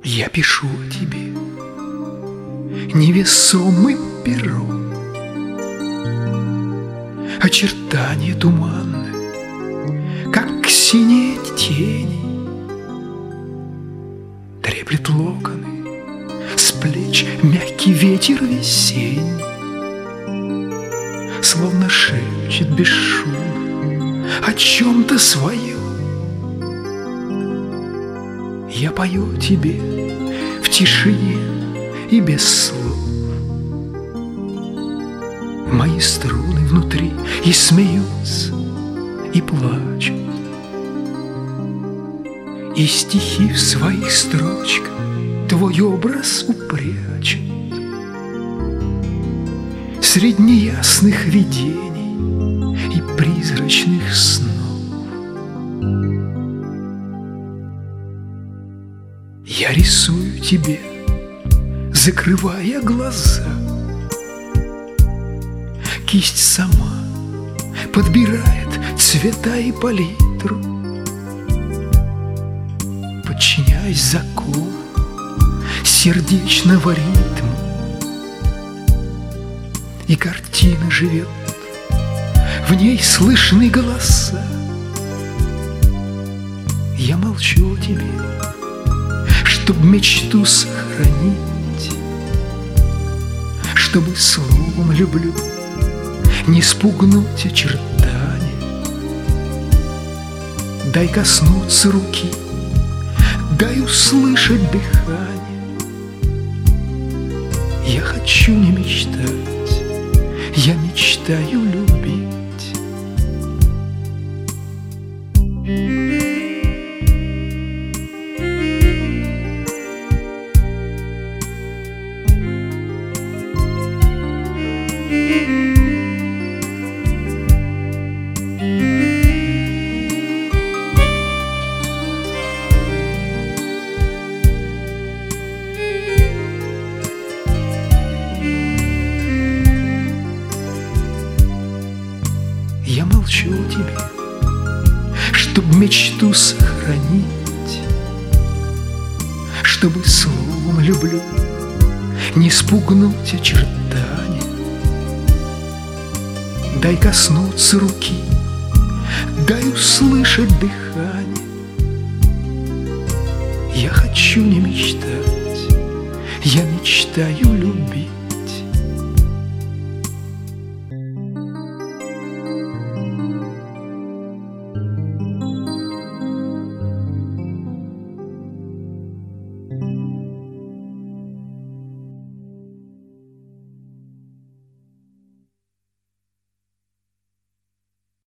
Я пишу тебе невесомым пером очертания туманны, как синие тени. Треплет локоны с плеч мягкий ветер весенний, словно шепчет без шума о чем-то своем. Я пою тебе в тишине и без слов. Мои струны внутри и смеются, и плачут, и стихи в своих строчках твой образ упрячут. Среди неясных видений и призрачных снов я рисую тебе, закрывая глаза. Кисть сама подбирает цвета и палитру, подчиняясь закону сердечного ритма. И картина живет, в ней слышны голоса. Я молчу о тебе, чтоб мечту сохранить, чтобы словом люблю не спугнуть очертания. Дай коснуться руки, дай услышать дыхание. Я хочу не мечтать, я мечтаю любить. Я молчу о тебе, чтоб мечту сохранить, чтобы словом люблю не спугнуть очертания. Дай коснуться руки, дай услышать дыхание. Я хочу не мечтать, я мечтаю любить.